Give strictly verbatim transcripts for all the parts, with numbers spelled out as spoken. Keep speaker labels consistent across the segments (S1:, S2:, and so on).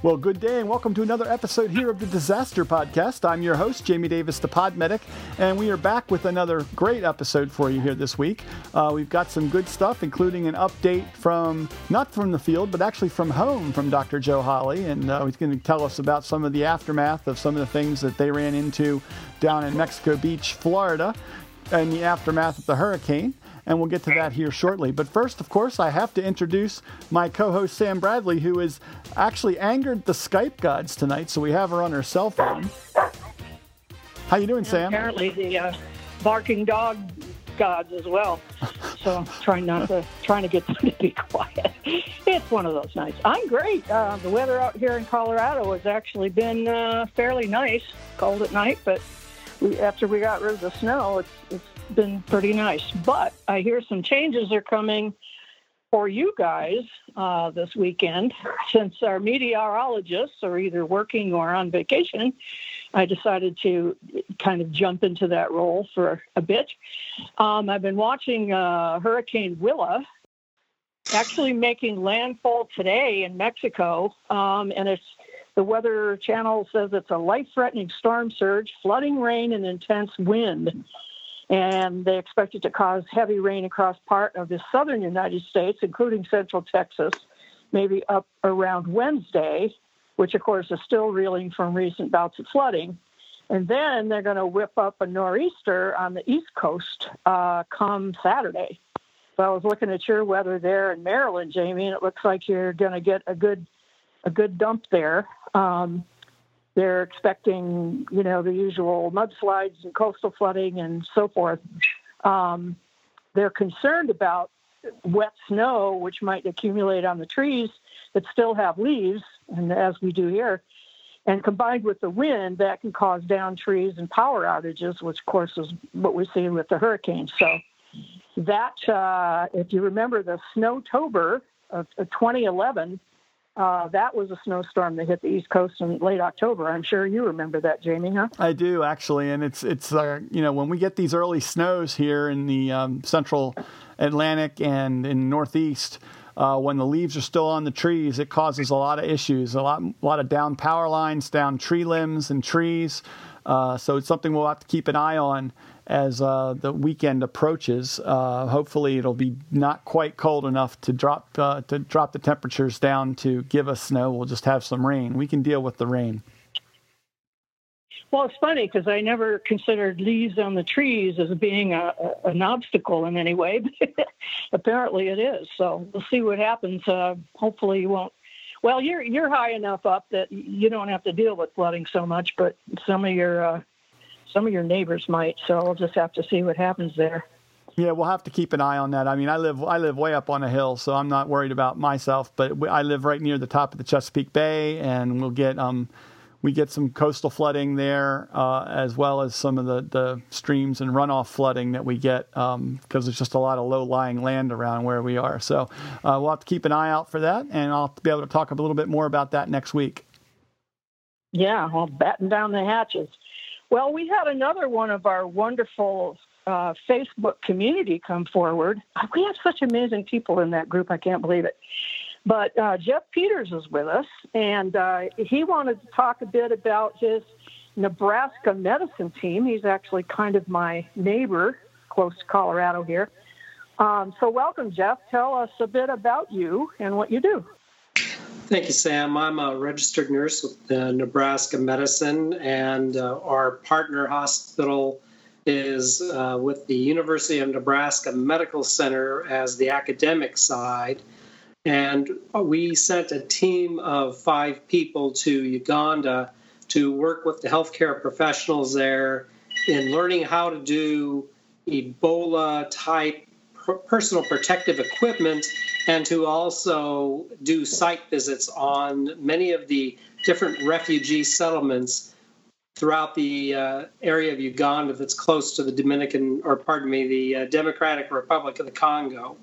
S1: Well, good day and welcome to another episode here of the Disaster Podcast. I'm your host, Jamie Davis, the Pod Medic, and we are back with another great episode for you here this week. Uh, we've got some good stuff, including an update from, not from the field, but actually from home from Doctor Joe Holly, and uh, he's going to tell us about some of the aftermath of some of the things that they ran into down in Mexico Beach, Florida, in the aftermath of the hurricane. And we'll get to that here shortly. But first, of course, I have to introduce my co-host, Sam Bradley, who has actually angered the Skype gods tonight. So we have her on her cell phone. How you doing,
S2: and
S1: Sam?
S2: Apparently the uh, barking dog gods as well. So I'm trying not to, trying to get them to be quiet. It's one of those nights. I'm great. Uh, the weather out here in Colorado has actually been uh, fairly nice. Cold at night, but we, after we got rid of the snow, it's, it's been pretty nice. But I hear some changes are coming for you guys uh, this weekend. Since our meteorologists are either working or on vacation, I decided to kind of jump into that role for a bit. Um, I've been watching uh, Hurricane Willa actually making landfall today in Mexico, um, and it's the Weather Channel says it's a life-threatening storm surge, flooding rain, and intense wind. And they expect it to cause heavy rain across part of the southern United States, including central Texas, maybe up around Wednesday, which, of course, is still reeling from recent bouts of flooding. And then they're going to whip up a nor'easter on the East Coast uh, come Saturday. So I was looking at your weather there in Maryland, Jamie, and it looks like you're going to get a good a good dump there. Um, they're expecting, you know, the usual mudslides and coastal flooding and so forth. Um, they're concerned about wet snow, which might accumulate on the trees that still have leaves, and as we do here. And combined with the wind, that can cause downed trees and power outages, which, of course, is what we're seeing with the hurricane. So that, uh, if you remember the Snowtober of, of twenty eleven, Uh, that was a snowstorm that hit the East Coast in late October. I'm sure you remember that, Jamie, huh?
S1: I do, actually. And it's, it's uh, you know, when we get these early snows here in the um, central Atlantic and in Northeast, uh, when the leaves are still on the trees, it causes a lot of issues, a lot, a lot of down power lines, down tree limbs and trees. Uh, so it's something we'll have to keep an eye on as uh, the weekend approaches. Uh, hopefully it'll be not quite cold enough to drop uh, to drop the temperatures down to give us snow. We'll just have some rain. We can deal with the rain.
S2: Well, it's funny because I never considered leaves on the trees as being a, a, an obstacle in any way. Apparently it is. So we'll see what happens. Uh, hopefully you won't. Well, you're you're high enough up that you don't have to deal with flooding so much, but some of your uh, some of your neighbors might. So we'll just have to see what happens there.
S1: Yeah, we'll have to keep an eye on that. I mean, I live I live way up on a hill, so I'm not worried about myself. But I live right near the top of the Chesapeake Bay, and we'll get um we get some coastal flooding there, uh, as well as some of the, the streams and runoff flooding that we get um, because there's just a lot of low-lying land around where we are. So uh, we'll have to keep an eye out for that, and I'll be able to talk a little bit more about that next week.
S2: Yeah, I'll batten down the hatches. Well, we had another one of our wonderful uh, Facebook community come forward. We have such amazing people in that group. I can't believe it. But uh, Jeff Peters is with us, and uh, he wanted to talk a bit about his Nebraska medicine team. He's actually kind of my neighbor close to Colorado here. Um, so welcome, Jeff. Tell us a bit about you and what you do.
S3: Thank you, Sam. I'm a registered nurse with uh, Nebraska Medicine, and uh, our partner hospital is uh, with the University of Nebraska Medical Center as the academic side. And we sent a team of five people to Uganda to work with the healthcare professionals there in learning how to do Ebola-type personal protective equipment and to also do site visits on many of the different refugee settlements throughout the uh, area of Uganda that's close to the Dominican, or pardon me, the uh, Democratic Republic of the Congo.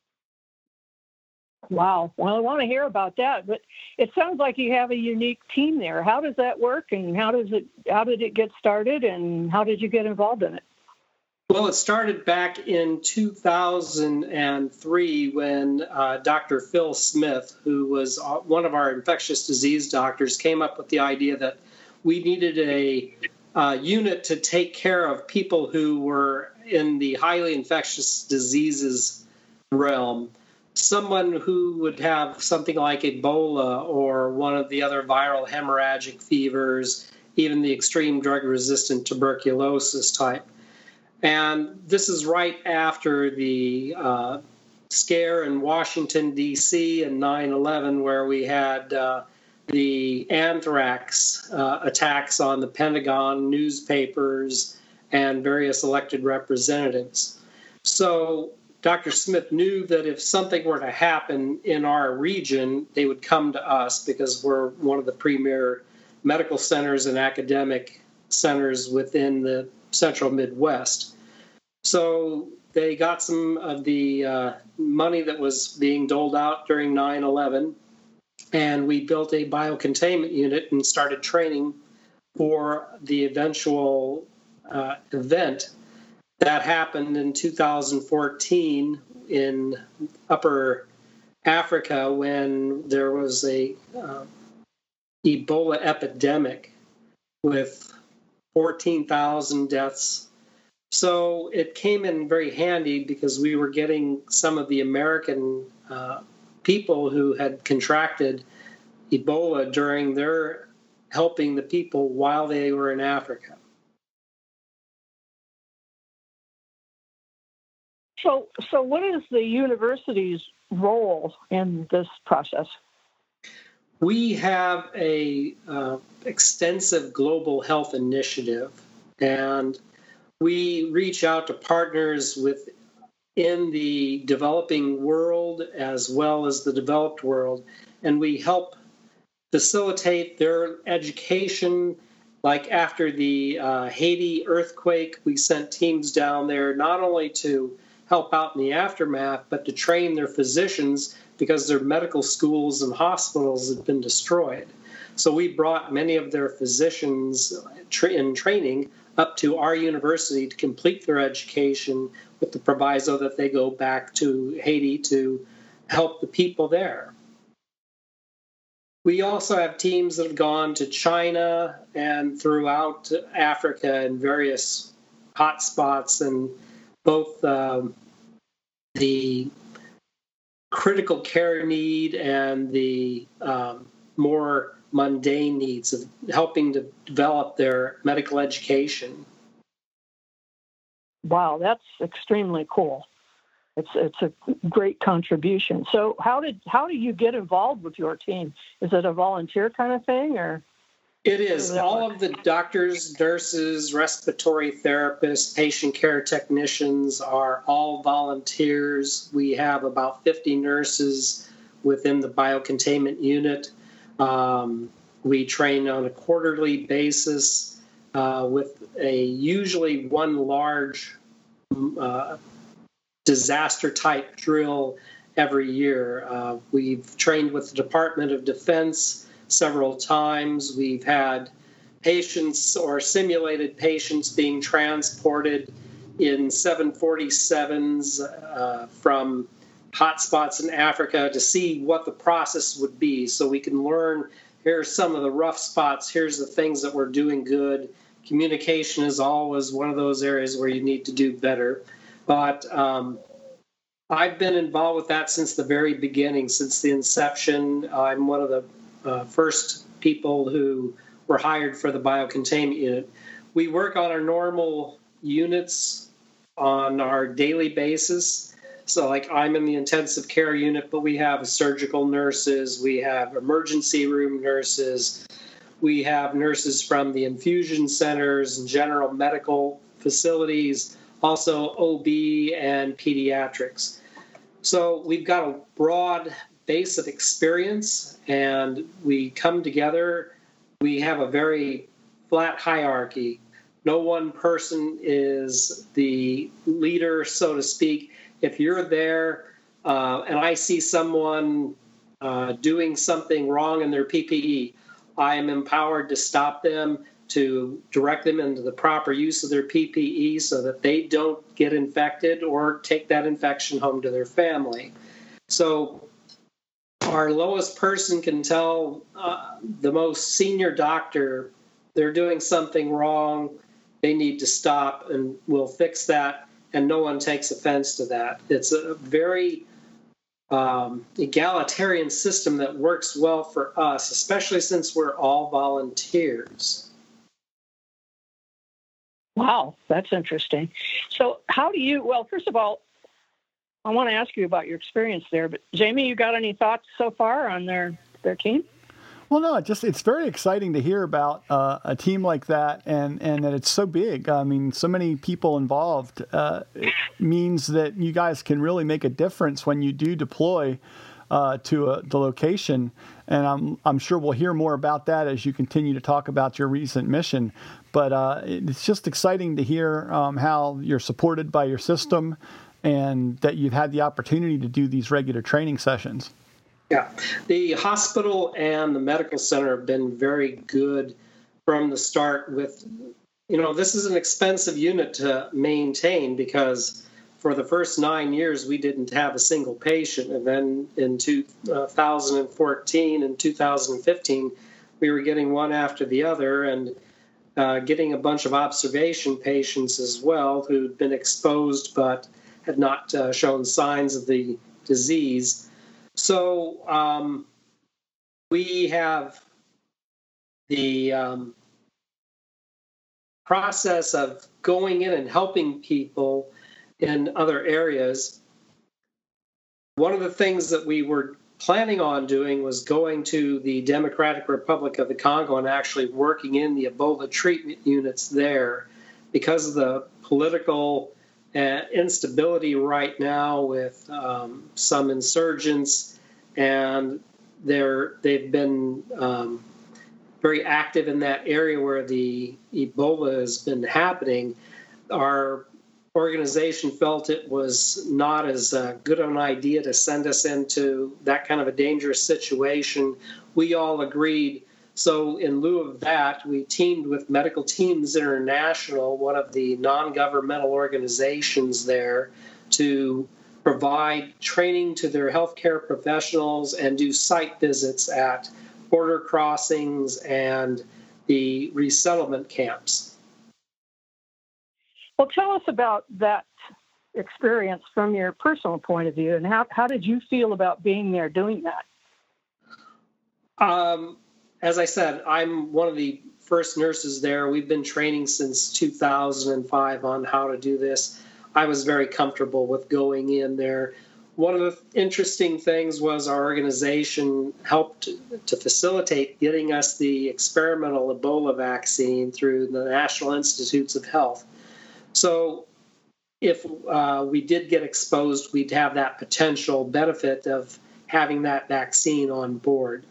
S2: Wow. Well, I want to hear about that, but it sounds like you have a unique team there. How does that work, and how does it, how did it get started, and how did you get involved in it?
S3: Well, it started back in two thousand three when uh, Doctor Phil Smith, who was one of our infectious disease doctors, came up with the idea that we needed a uh, unit to take care of people who were in the highly infectious diseases realm. Someone who would have something like Ebola or one of the other viral hemorrhagic fevers, even the extreme drug-resistant tuberculosis type. And this is right after the uh, scare in Washington, D C in nine eleven, where we had uh, the anthrax uh, attacks on the Pentagon, newspapers, and various elected representatives. So Doctor Smith knew that if something were to happen in our region, they would come to us because we're one of the premier medical centers and academic centers within the central Midwest. So they got some of the uh, money that was being doled out during nine eleven, and we built a biocontainment unit and started training for the eventual uh, event that happened in two thousand fourteen in Upper Africa when there was a uh, Ebola epidemic with fourteen thousand deaths. So it came in very handy because we were getting some of the American uh, people who had contracted Ebola during their helping the people while they were in Africa.
S2: So, so what is the university's role in this process?
S3: We have a uh, extensive global health initiative, and we reach out to partners within the developing world as well as the developed world, and we help facilitate their education. Like after the uh, Haiti earthquake, we sent teams down there not only to help out in the aftermath, but to train their physicians because their medical schools and hospitals had been destroyed. So we brought many of their physicians in training up to our university to complete their education with the proviso that they go back to Haiti to help the people there. We also have teams that have gone to China and throughout Africa in various hotspots, and both um, the critical care need and the um, more mundane needs of helping to develop their medical education.
S2: Wow, that's extremely cool. It's it's a great contribution. So how did how do you get involved with your team? Is it a volunteer kind of thing, or?
S3: It is. All of the doctors, nurses, respiratory therapists, patient care technicians are all volunteers. We have about fifty nurses within the biocontainment unit. Um, we train on a quarterly basis uh, with a usually one large uh, disaster type drill every year. Uh, we've trained with the Department of Defense several times. We've had patients or simulated patients being transported in seven forty-sevens uh, from hotspots in Africa to see what the process would be, so we can learn, here's some of the rough spots, here's the things that we're doing good. Communication is always one of those areas where you need to do better. But um, I've been involved with that since the very beginning, since the inception. I'm one of the uh, first people who were hired for the biocontainment unit. We work on our normal units on our daily basis. So like I'm in the intensive care unit, but we have surgical nurses, we have emergency room nurses, we have nurses from the infusion centers and general medical facilities, also O B and pediatrics. So we've got a broad base of experience, and we come together. We have a very flat hierarchy. No one person is the leader, so to speak. If you're there uh, and I see someone uh, doing something wrong in their P P E, I am empowered to stop them, to direct them into the proper use of their P P E so that they don't get infected or take that infection home to their family. So our lowest person can tell uh, the most senior doctor they're doing something wrong, they need to stop, and we'll fix that, and no one takes offense to that. It's a very um, egalitarian system that works well for us, especially since we're all volunteers.
S2: Wow, that's interesting. So how do you, well, first of all, I want to ask you about your experience there, but Jamie, you got any thoughts so far on their, their team?
S1: Well, no, it just it's very exciting to hear about uh, a team like that, and, and that it's so big. I mean, so many people involved. Uh, it means that you guys can really make a difference when you do deploy uh, to a, the location. And I'm I'm sure we'll hear more about that as you continue to talk about your recent mission. But uh, it's just exciting to hear um, how you're supported by your system, and that you've had the opportunity to do these regular training sessions.
S3: Yeah, the hospital and the medical center have been very good from the start with, you know, this is an expensive unit to maintain because for the first nine years we didn't have a single patient. And then in two thousand fourteen and two thousand fifteen, we were getting one after the other and uh, getting a bunch of observation patients as well who'd been exposed but had not uh, shown signs of the disease. So um, we have the um, process of going in and helping people in other areas. One of the things that we were planning on doing was going to the Democratic Republic of the Congo and actually working in the Ebola treatment units there because of the political Uh, instability right now with um, some insurgents, and they're they've been um, very active in that area where the Ebola has been happening. Our organization felt it was not as uh, good an idea to send us into that kind of a dangerous situation. We all agreed. So in lieu of that, we teamed with Medical Teams International, one of the non-governmental organizations there, to provide training to their healthcare professionals and do site visits at border crossings and the resettlement camps.
S2: Well, tell us about that experience from your personal point of view, and how, how did you feel about being there doing that?
S3: Um, As I said, I'm one of the first nurses there. We've been training since two thousand five on how to do this. I was very comfortable with going in there. One of the interesting things was our organization helped to facilitate getting us the experimental Ebola vaccine through the National Institutes of Health. So if uh, we did get exposed, we'd have that potential benefit of having that vaccine on board.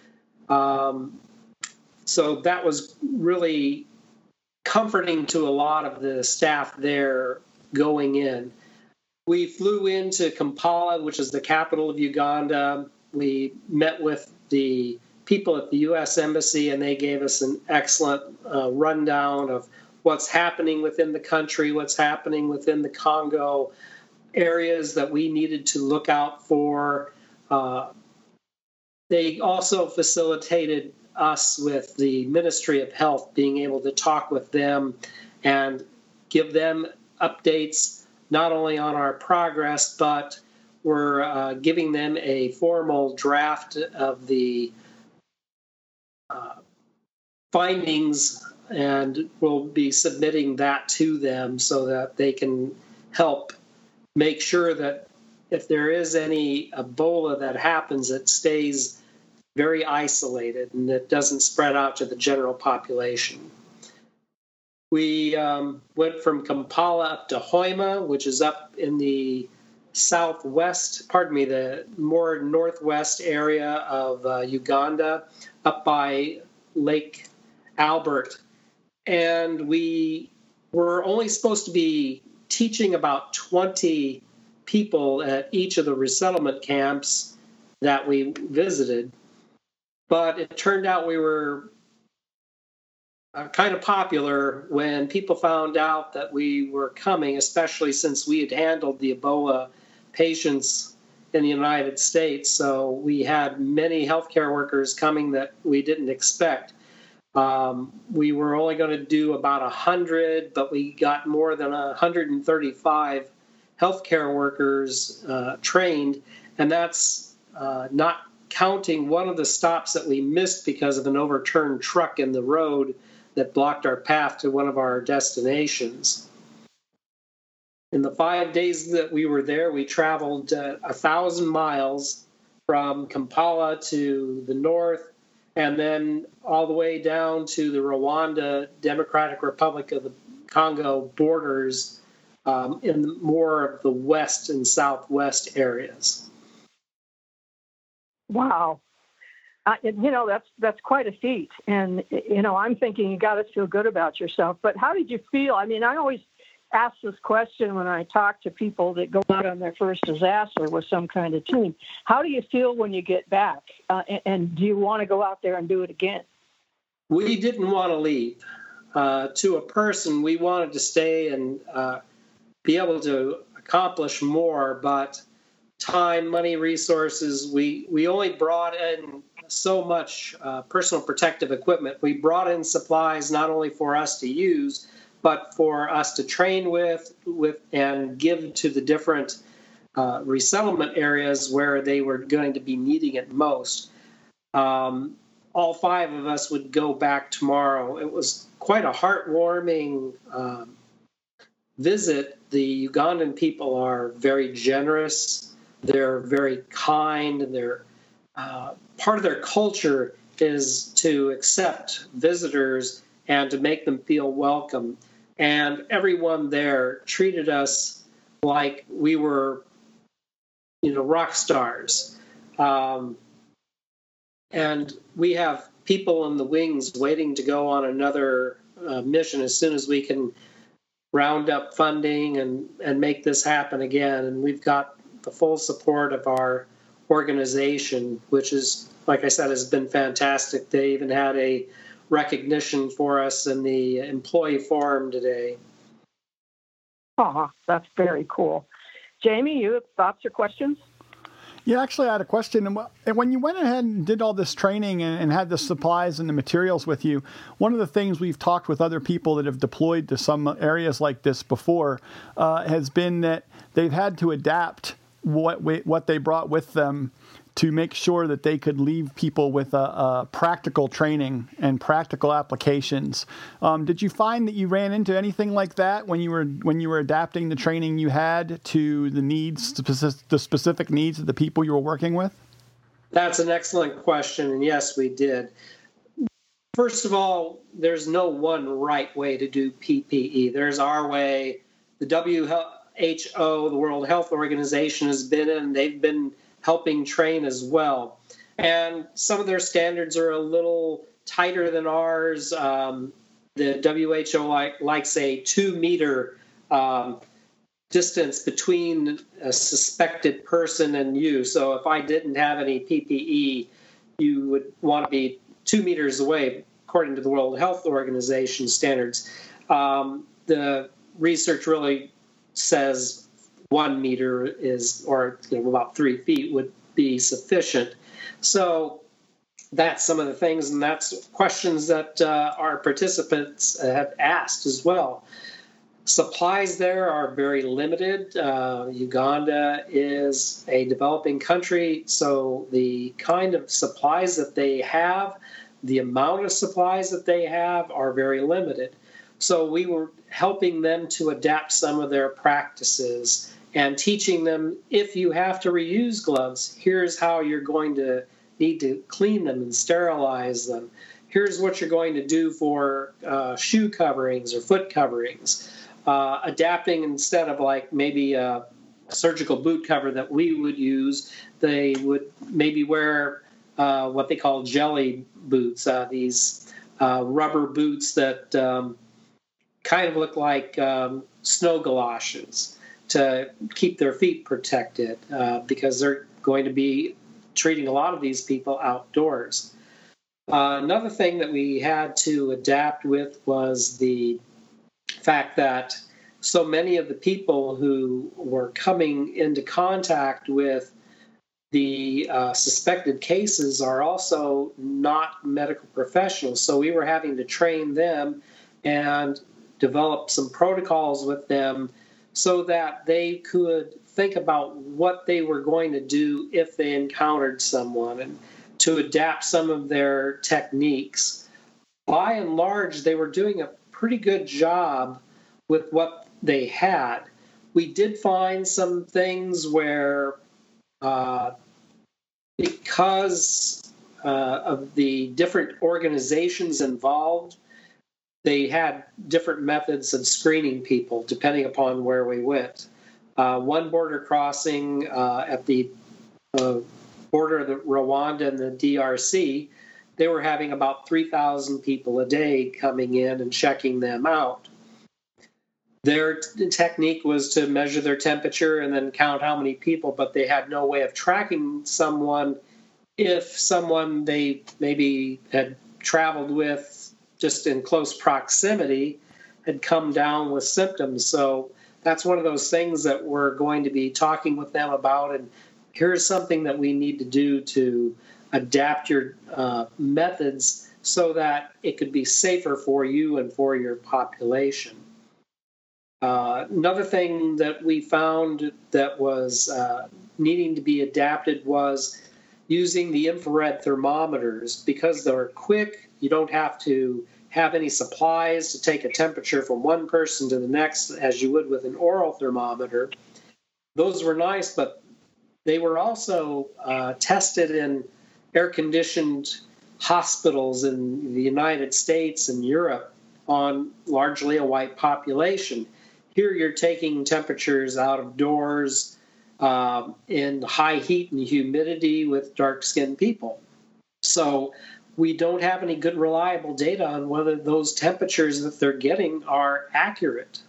S3: Um, so that was really comforting to a lot of the staff there going in. We flew into Kampala, which is the capital of Uganda. We met with the people at the U S Embassy, and they gave us an excellent uh, rundown of what's happening within the country, what's happening within the Congo, areas that we needed to look out for. Uh, They also facilitated us with the Ministry of Health, being able to talk with them and give them updates not only on our progress, but we're uh, giving them a formal draft of the uh, findings, and we'll be submitting that to them so that they can help make sure that if there is any Ebola that happens, it stays very isolated and it doesn't spread out to the general population. We um, went from Kampala up to Hoima, which is up in the southwest, pardon me, the more northwest area of uh, Uganda, up by Lake Albert. And we were only supposed to be teaching about twenty people at each of the resettlement camps that we visited. But it turned out we were uh, kind of popular when people found out that we were coming, especially since we had handled the Ebola patients in the United States. So we had many healthcare workers coming that we didn't expect. Um, we were only going to do about one hundred, but we got more than one hundred thirty-five healthcare workers uh, trained, and that's uh, not counting one of the stops that we missed because of an overturned truck in the road that blocked our path to one of our destinations. In the five days that we were there, we traveled uh, a thousand miles from Kampala to the north, and then all the way down to the Rwanda Democratic Republic of the Congo borders, um, in the, more of the west and southwest areas.
S2: Wow. Uh, you know, that's that's quite a feat. And, you know, I'm thinking you got to feel good about yourself. But how did you feel? I mean, I always ask this question when I talk to people that go out on their first disaster with some kind of team. How do you feel when you get back? Uh, and, and do you want to go out there and do it again?
S3: We didn't want to leave. Uh, to a person, we wanted to stay and uh, be able to accomplish more, but time, money, resources, we, we only brought in so much uh, personal protective equipment. We brought in supplies not only for us to use, but for us to train with, with and give to the different uh, resettlement areas where they were going to be needing it most. Um, all five of us would go back tomorrow. It was quite a heartwarming um, visit. The Ugandan people are very generous. They're very kind. They're uh, part of their culture is to accept visitors and to make them feel welcome. And everyone there treated us like we were, you know, rock stars. Um, and we have people in the wings waiting to go on another uh, mission as soon as we can round up funding and, and make this happen again. And we've got the full support of our organization, which is, like I said, has been fantastic. They even had a recognition for us in the employee forum today.
S2: Oh, that's very cool. Jamie, you have thoughts or questions?
S1: Yeah, actually, I had a question. And when you went ahead and did all this training and, and had the supplies and the materials with you, one of the things we've talked with other people that have deployed to some areas like this before uh, has been that they've had to adapt what what they brought with them to make sure that they could leave people with a, a practical training and practical applications. Um, did you find that you ran into anything like that when you were when you were adapting the training you had to the needs, the specific needs of the people you were working with?
S3: That's an excellent question, and yes, we did. First of all, there's no one right way to do P P E. There's our way. The W H O, the World Health Organization, has been in. They've been helping train as well. And some of their standards are a little tighter than ours. Um, the W H O like, likes a two-meter um, distance between a suspected person and you. So if I didn't have any P P E, you would want to be two meters away, according to the World Health Organization standards. Um, the research really says one meter is, or you know, about three feet would be sufficient. So that's some of the things, and that's questions that uh, our participants have asked as well. Supplies there are very limited. Uh, Uganda is a developing country, so the kind of supplies that they have, the amount of supplies that they have are very limited. So we were helping them to adapt some of their practices and teaching them, if you have to reuse gloves, here's how you're going to need to clean them and sterilize them. Here's what you're going to do for uh, shoe coverings or foot coverings. Uh, adapting, instead of like maybe a surgical boot cover that we would use, they would maybe wear uh, what they call jelly boots, uh, these uh, rubber boots that um, kind of look like um, snow galoshes to keep their feet protected uh, because they're going to be treating a lot of these people outdoors. Uh, another thing that we had to adapt with was the fact that so many of the people who were coming into contact with the uh, suspected cases are also not medical professionals. So we were having to train them and develop some protocols with them so that they could think about what they were going to do if they encountered someone and to adapt some of their techniques. By and large, they were doing a pretty good job with what they had. We did find some things where uh, because uh, of the different organizations involved, they had different methods of screening people depending upon where we went. Uh, one border crossing uh, at the uh, border of the Rwanda and the D R C, they were having about three thousand people a day coming in and checking them out. Their t- technique was to measure their temperature and then count how many people, but they had no way of tracking someone if someone they maybe had traveled with just in close proximity had come down with symptoms. So that's one of those things that we're going to be talking with them about, and here's something that we need to do to adapt your uh, methods so that it could be safer for you and for your population. Uh, another thing that we found that was uh, needing to be adapted was using the infrared thermometers. Because they're quick, you don't have to have any supplies to take a temperature from one person to the next as you would with an oral thermometer. Those were nice, but they were also uh, tested in air-conditioned hospitals in the United States and Europe on largely a white population. Here you're taking temperatures out of doors um, in high heat and humidity with dark-skinned people. So we don't have any good reliable data on whether those temperatures that they're getting are accurate.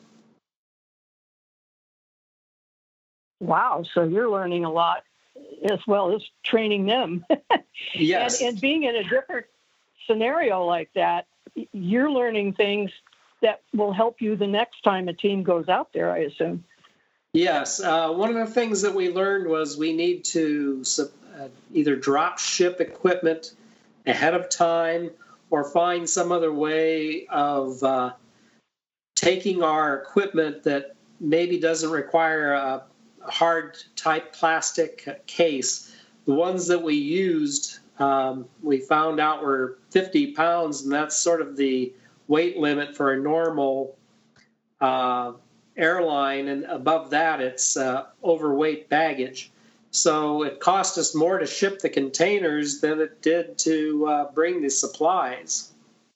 S2: Wow, so you're learning a lot as well as training them.
S3: Yes.
S2: And, and being in a different scenario like that, you're learning things that will help you the next time a team goes out there, I assume.
S3: Yes. Uh, one of the things that we learned was we need to uh, either drop ship equipment ahead of time or find some other way of uh, taking our equipment that maybe doesn't require a hard type plastic case. The ones that we used, um, we found out were fifty pounds, and that's sort of the weight limit for a normal uh, airline, and above that it's uh, overweight baggage. So it cost us more to ship the containers than it did to uh, bring the supplies.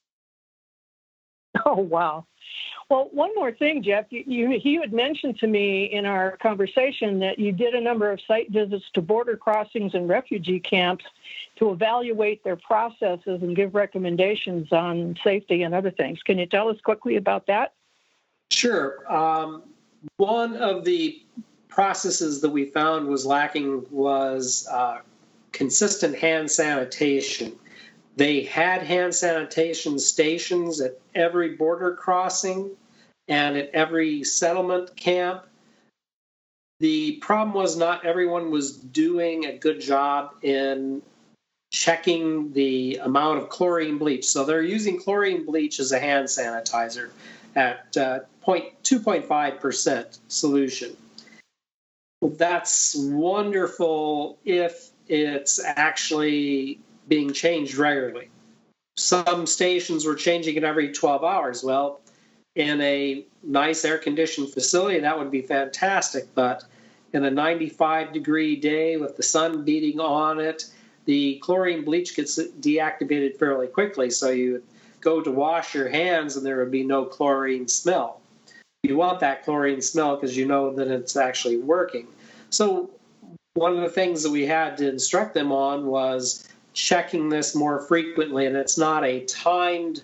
S2: Oh, wow. Well, one more thing, Jeff. You, you, you had mentioned to me in our conversation that you did a number of site visits to border crossings and refugee camps to evaluate their processes and give recommendations on safety and other things. Can you tell us quickly about that?
S3: Sure. Um, one of the processes that we found was lacking was uh, consistent hand sanitation. They had hand sanitation stations at every border crossing and at every settlement camp. The problem was not everyone was doing a good job in checking the amount of chlorine bleach. So they're using chlorine bleach as a hand sanitizer at uh, two point five percent solution. That's wonderful if it's actually being changed regularly. Some stations were changing it every twelve hours. Well, in a nice air-conditioned facility, that would be fantastic. But in a ninety-five degree day with the sun beating on it, the chlorine bleach gets deactivated fairly quickly. So you go to wash your hands and there would be no chlorine smell. You want that chlorine smell because you know that it's actually working. So one of the things that we had to instruct them on was checking this more frequently, and it's not a timed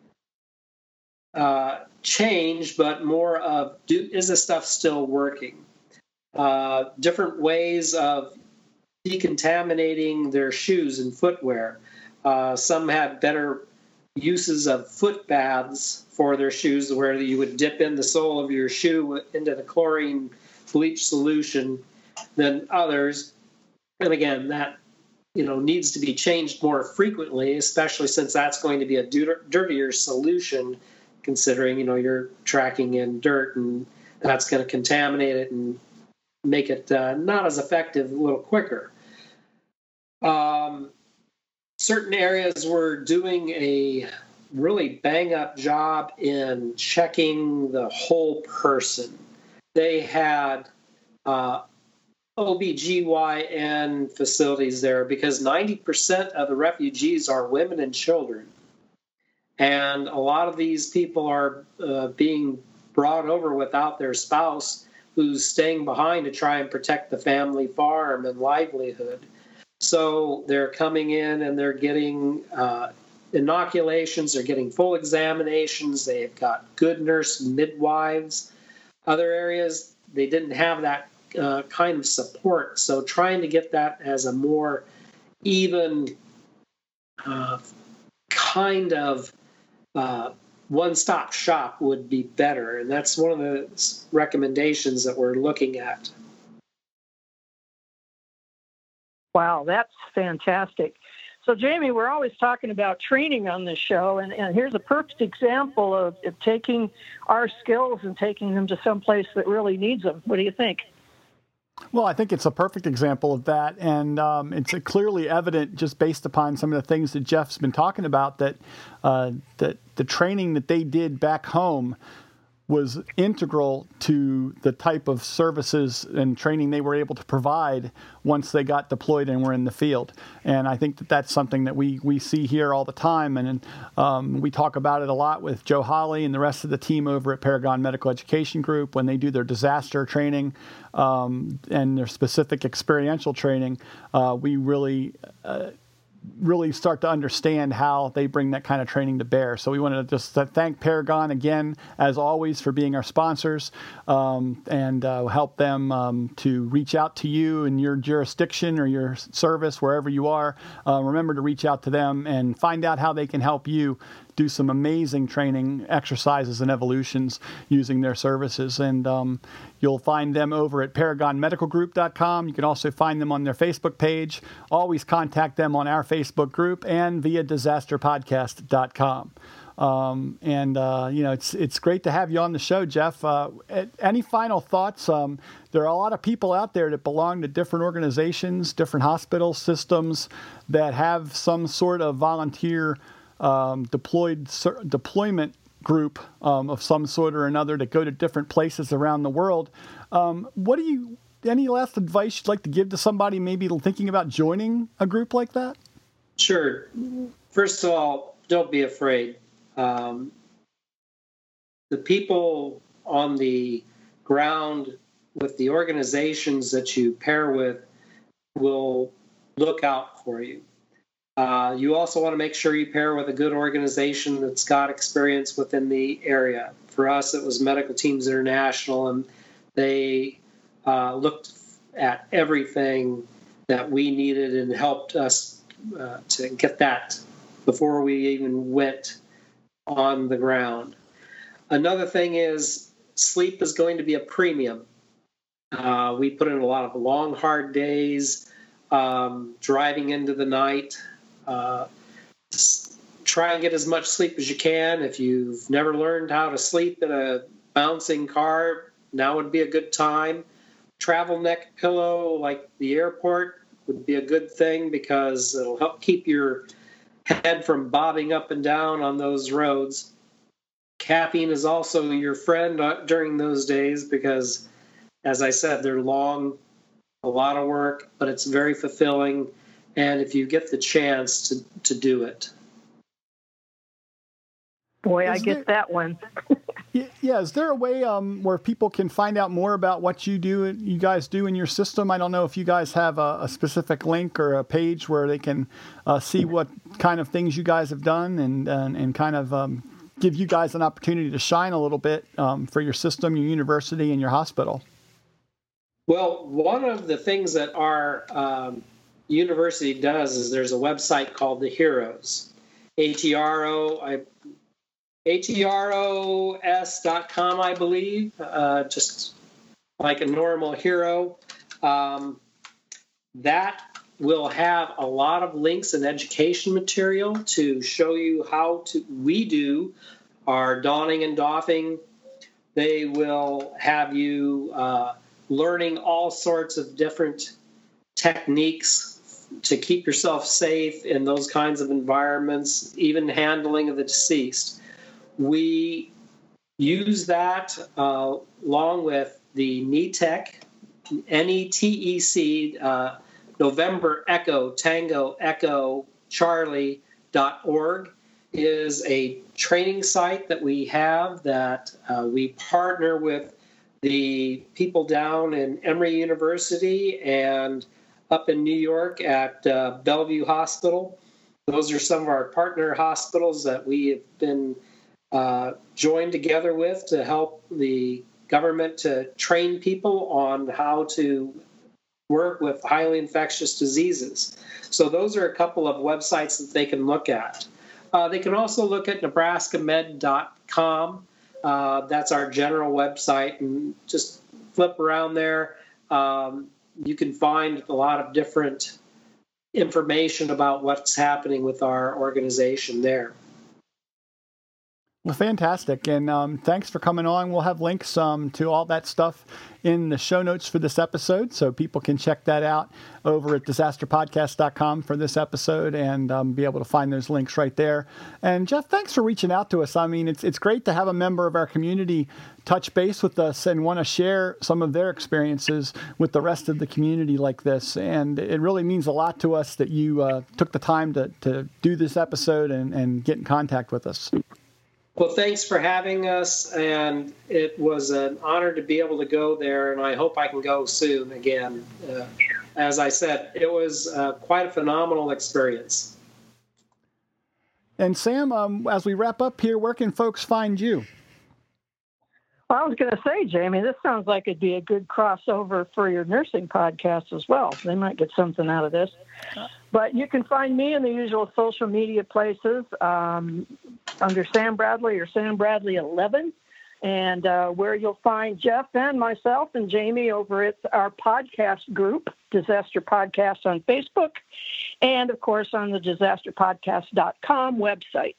S3: uh, change, but more of, do, is this stuff still working? Uh, different ways of decontaminating their shoes and footwear. Uh, some had better uses of foot baths for their shoes, where you would dip in the sole of your shoe into the chlorine bleach solution than others. And again, that you know needs to be changed more frequently, especially since that's going to be a dirtier solution, considering you know you're tracking in dirt, and that's going to contaminate it and make it uh, not as effective a little quicker. Um, certain areas were doing a really bang-up job in checking the whole person. They had uh, O B G Y N facilities there because ninety percent of the refugees are women and children. And a lot of these people are uh, being brought over without their spouse, who's staying behind to try and protect the family farm and livelihood. So they're coming in and they're getting uh, inoculations, they're getting full examinations, they've got good nurse midwives. Other areas, they didn't have that uh, kind of support. So trying to get that as a more even uh, kind of uh, one-stop shop would be better. And that's one of the recommendations that we're looking at.
S2: Wow, that's fantastic. So, Jamie, we're always talking about training on this show, and, and here's a perfect example of, of taking our skills and taking them to some place that really needs them. What do you think?
S1: Well, I think it's a perfect example of that, and um, it's clearly evident just based upon some of the things that Jeff's been talking about that uh, that the training that they did back home was integral to the type of services and training they were able to provide once they got deployed and were in the field. And I think that that's something that we, we see here all the time. And um, we talk about it a lot with Joe Holly and the rest of the team over at Paragon Medical Education Group when they do their disaster training um, and their specific experiential training. Uh, we really... Uh, really start to understand how they bring that kind of training to bear. So we want to just thank Paragon again, as always, for being our sponsors um, and uh, help them um, to reach out to you in your jurisdiction or your service, wherever you are. Uh, remember to reach out to them and find out how they can help you do some amazing training exercises and evolutions using their services. And um, you'll find them over at paragon medical group dot com. You can also find them on their Facebook page. Always contact them on our Facebook group and via disaster podcast dot com. Um, and, uh, you know, it's it's great to have you on the show, Jeff. Uh, any final thoughts? Um, there are a lot of people out there that belong to different organizations, different hospital systems that have some sort of volunteer Um, deployed ser- deployment group um, of some sort or another that go to different places around the world. Um, what do you, any last advice you'd like to give to somebody maybe thinking about joining a group like that?
S3: Sure. First of all, don't be afraid. Um, the people on the ground with the organizations that you pair with will look out for you. Uh, you also want to make sure you pair with a good organization that's got experience within the area. For us, it was Medical Teams International, and they uh, looked at everything that we needed and helped us uh, to get that before we even went on the ground. Another thing is sleep is going to be a premium. Uh, we put in a lot of long, hard days, um, driving into the night. Uh, try and get as much sleep as you can. If you've never learned how to sleep in a bouncing car, now would be a good time. Travel neck pillow like the airport would be a good thing because it'll help keep your head from bobbing up and down on those roads. Caffeine is also your friend during those days because, as I said, they're long, a lot of work, but it's very fulfilling. And if you get the chance to, to do it.
S2: Boy, I
S1: is
S2: get
S1: there,
S2: that one.
S1: yeah, is there a way um, where people can find out more about what you do, you guys do in your system? I don't know if you guys have a, a specific link or a page where they can uh, see what kind of things you guys have done and and, and kind of um, give you guys an opportunity to shine a little bit um, for your system, your university, and your hospital.
S3: Well, one of the things that our um, university does is there's a website called the Heroes, H E R O, I, H E R O S dot com, I believe, uh, just like a normal hero. Um, that will have a lot of links and education material to show you how to we do our donning and doffing. They will have you uh, learning all sorts of different techniques to keep yourself safe in those kinds of environments, even handling of the deceased. We use that uh, along with the N E T E C, N E T E C, uh, November Echo, Tango Echo, Charlie dot org is a training site that we have that uh, we partner with the people down in Emory University and up in New York at uh, Bellevue Hospital. Those are some of our partner hospitals that we have been uh, joined together with to help the government to train people on how to work with highly infectious diseases. So those are a couple of websites that they can look at. Uh, they can also look at Nebraska Med dot com. Uh, that's our general website, and just flip around there. Um, you can find a lot of different information about what's happening with our organization there.
S1: Well, fantastic. And um, thanks for coming on. We'll have links um, to all that stuff in the show notes for this episode, so people can check that out over at disaster podcast dot com for this episode and um, be able to find those links right there. And Jeff, thanks for reaching out to us. I mean, it's it's great to have a member of our community touch base with us and want to share some of their experiences with the rest of the community like this. And it really means a lot to us that you uh, took the time to, to do this episode and, and get in contact with us.
S3: Well, thanks for having us, and it was an honor to be able to go there, and I hope I can go soon again. Uh, as I said, it was uh, quite a phenomenal experience.
S1: And Sam, um, as we wrap up here, where can folks find you?
S2: Well, I was going to say, Jamie, this sounds like it'd be a good crossover for your nursing podcast as well. They might get something out of this. But you can find me in the usual social media places um, under Sam Bradley or Sam Bradley eleven, and uh, where you'll find Jeff and myself and Jamie over at our podcast group, Disaster Podcast on Facebook, and, of course, on the disaster podcast dot com website.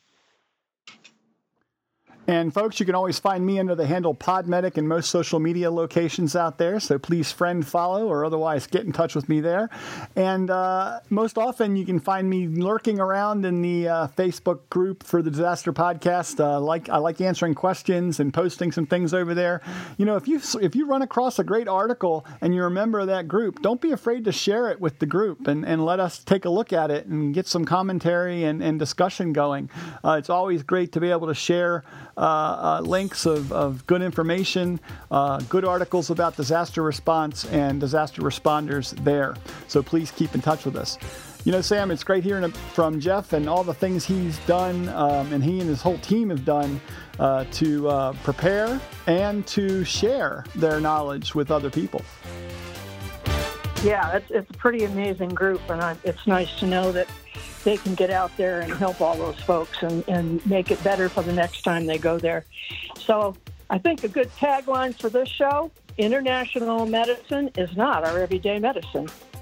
S1: And folks, you can always find me under the handle Podmedic in most social media locations out there. So please friend, follow, or otherwise get in touch with me there. And uh, most often you can find me lurking around in the uh, Facebook group for the Disaster Podcast. Uh, like I like answering questions and posting some things over there. You know, if you if you run across a great article and you're a member of that group, don't be afraid to share it with the group and, and let us take a look at it and get some commentary and, and discussion going. Uh, it's always great to be able to share Uh, uh, links of, of good information, uh, good articles about disaster response and disaster responders there. So please keep in touch with us. You know, Sam, it's great hearing from Jeff and all the things he's done um, and he and his whole team have done uh, to uh, prepare and to share their knowledge with other people.
S2: Yeah, it's, it's a pretty amazing group, and I, it's nice to know that they can get out there and help all those folks and, and make it better for the next time they go there. So I think a good tagline for this show, international medicine is not our everyday medicine.